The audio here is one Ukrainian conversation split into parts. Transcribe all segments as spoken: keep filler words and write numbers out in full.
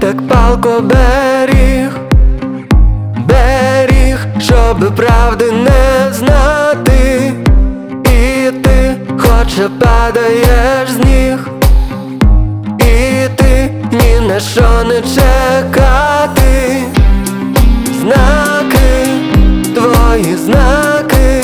так палко беріг, беріг, щоб правди не знати. І ти, хоча падаєш з ніг, і ти ні на що не чекати. Знаки, твої знаки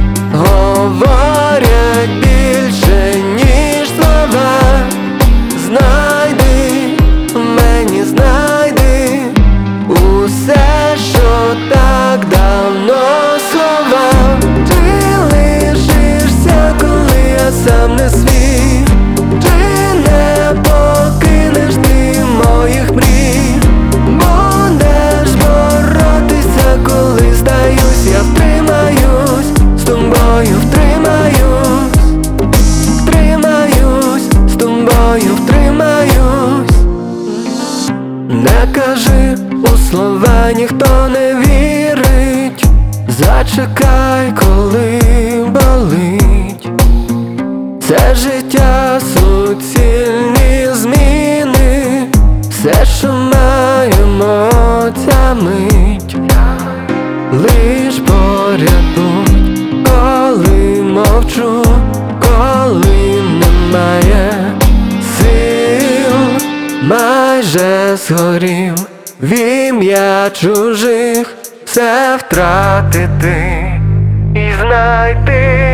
говорять більше, ніж слова. Знайди, мені знайди усе, що так давно сховав. Чи лишишся, коли я сам не свій? Чи не покинеш ти моїх мрій? Будеш боротися, коли здаюсь, я втримаюсь, з тобою втримаюсь, втримаюсь, з тобою втримаюсь. Не кажи у слова, ніхто не вірить. Зачекай, коли болить. Це життя, суцільні зміни. Все, що маємо, ця мить. Лиш поряд будь, коли мовчу, коли немає сил. Майже згорів в ім'я чужих, все втратити і знайти.